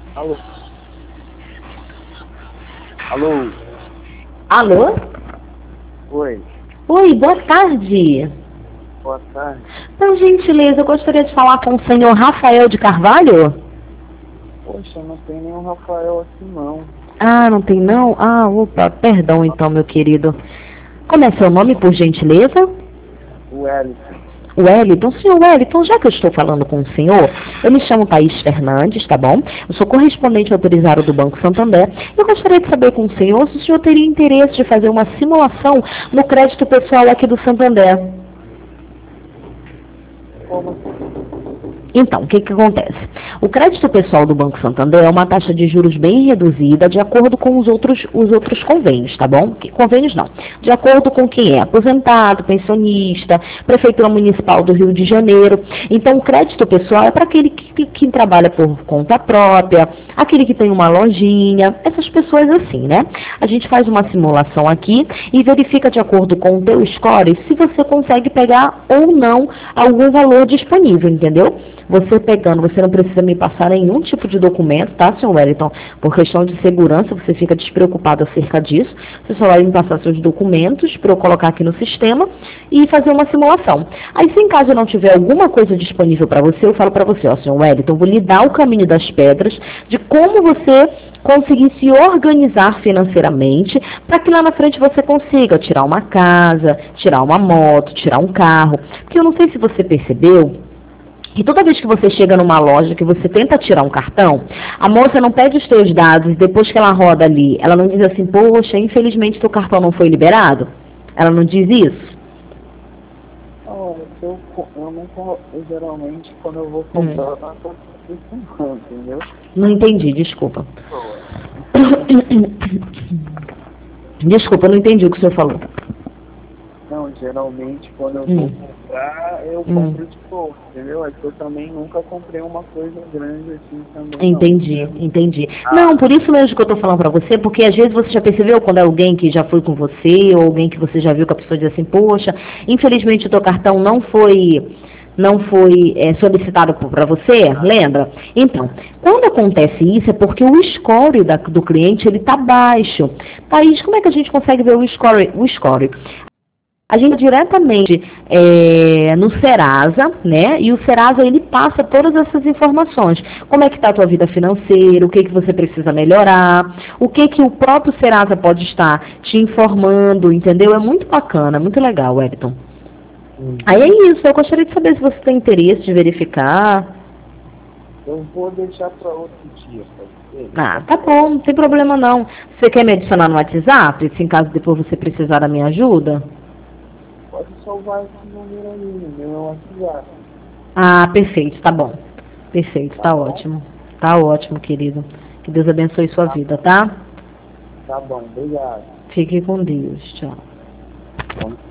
Alô? Alô? Alô? Oi, Oi, boa tarde. boa tarde. Por gentileza, eu gostaria de falar com o senhor Rafael de Carvalho? Poxa, não tem nenhum Rafael aqui não. Ah, não tem não? Ah, opa, perdão então, meu querido. Como é seu nome, por gentileza? O Wellington. Wellington. Senhor Wellington, já que eu estou falando com o senhor, eu me chamo Thaís Fernandes, tá bom? Eu sou correspondente autorizado do Banco Santander. Eu gostaria de saber com o senhor se o senhor teria interesse de fazer uma simulação no crédito pessoal aqui do Santander. Como assim? Então, o que acontece? O crédito pessoal do Banco Santander é uma taxa de juros bem reduzida de acordo com os outros convênios, tá bom? Convênios não. De acordo com quem é aposentado, pensionista, Prefeitura Municipal do Rio de Janeiro. Então, o crédito pessoal é para aquele que trabalha por conta própria, aquele que tem uma lojinha, essas pessoas assim, né? A gente faz uma simulação aqui e verifica de acordo com o teu score se você consegue pegar ou não algum valor disponível, entendeu? Você pegando, você não precisa me passar nenhum tipo de documento, tá, senhor Wellington? Por questão de segurança, você fica despreocupado acerca disso. Você só vai me passar seus documentos para eu colocar aqui no sistema e fazer uma simulação. Aí, se em caso eu não tiver alguma coisa disponível para você, eu falo para você, ó, senhor Wellington, vou lhe dar o caminho das pedras de como você conseguir se organizar financeiramente para que lá na frente você consiga tirar uma casa, tirar uma moto, tirar um carro. Porque eu não sei se você percebeu, e toda vez que você chega numa loja, que você tenta tirar um cartão, a moça não pede os seus dados, e depois que ela roda ali, ela não diz assim, poxa, infelizmente seu cartão não foi liberado? Ela não diz isso? Olha, eu nunca, geralmente, quando eu vou Hum, comprar, eu não faço isso não, entendeu? não entendi, desculpa. Boa. Então, Desculpa, eu não entendi o que o senhor falou. não, geralmente, quando eu vou Hum, comprar, eu hum. compro de pouco, entendeu? É que eu também nunca comprei uma coisa grande assim também, não. Entendi, entendi. Não, Ah, por isso mesmo que eu tô falando pra você, porque às vezes você já percebeu quando é alguém que já foi com você, ou alguém que você já viu que a pessoa diz assim, poxa, infelizmente o teu cartão não foi solicitado para você, lembra? Então, quando acontece isso é porque o score do cliente ele está baixo. Thaís, como é que a gente consegue ver o score? O score? A gente diretamente no Serasa, né? E o Serasa ele passa todas essas informações. Como é que está a tua vida financeira, o que que você precisa melhorar, o que que o próprio Serasa pode estar te informando, entendeu? É muito bacana, muito legal, Wellington. Aí é uhum. isso, eu gostaria de saber se você tem interesse de verificar. Eu vou deixar para outro dia, pode ser? Ah, tá bom, não tem problema não. Você quer me adicionar no WhatsApp, se em caso depois você precisar da minha ajuda? Pode salvar esse número aí, no meu WhatsApp, Ah, perfeito, tá bom. Perfeito, tá tá bom? ótimo. Tá ótimo, querido. Que Deus abençoe sua Tá, vida, tá? tá bom, obrigado. Fique com Deus. Tchau. Bom